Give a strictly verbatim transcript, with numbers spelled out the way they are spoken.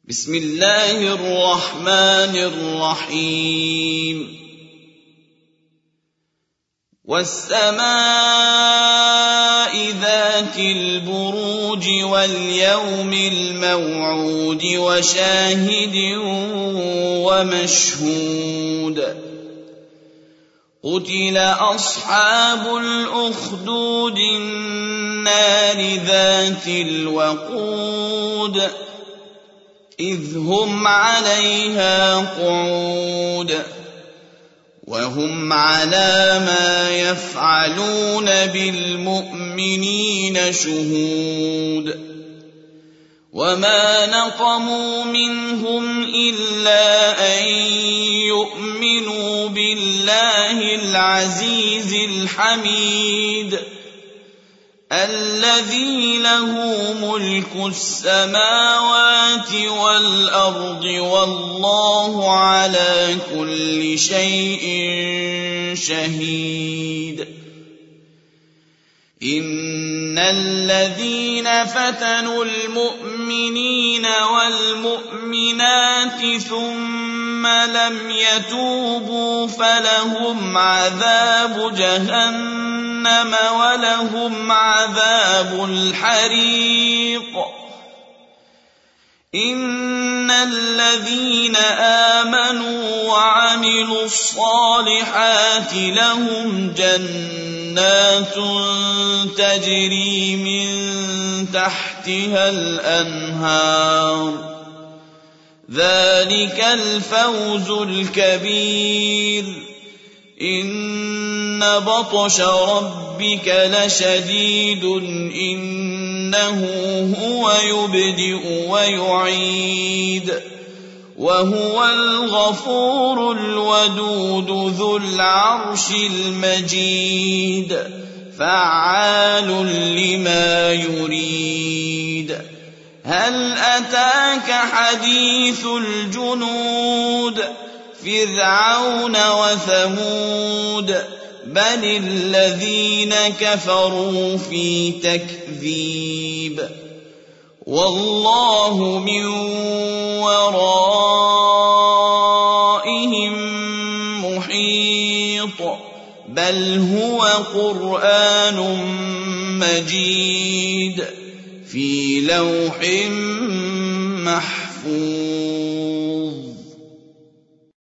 بسم الله الرحمن الرحيم والسماء ذات البروج واليوم الموعود وشاهد ومشهود قتل أصحاب الأخدود النار ذات الوقود إذ هم عليها قعود وهم على ما يفعلون بالمؤمنين شهود وما نقموا منهم إلا أن يؤمنوا بالله العزيز الحميد الذي له ملك السماوات والأرض والله على كل شيء شهيد إن الذين فتنوا المؤمنين والمؤمنات ثم لم يتوبوا فلهم عذاب جهنم ولهم عذاب الحريق إن الذين آمنوا وعملوا الصالحات لهم جنات تجري من تحتها الأنهار ذلك الفوز الكبير إن بطش ربك لشديد إنه هو يبدئ ويعيد وهو الغفور الودود ذو العرش المجيد فعال لما يريد هل أتاك حديث الجنود فرعون وثمود بل الذين كفروا في تكذيب والله من ورائهم محيط بل هو قرآن مجيد في لوح محفوظ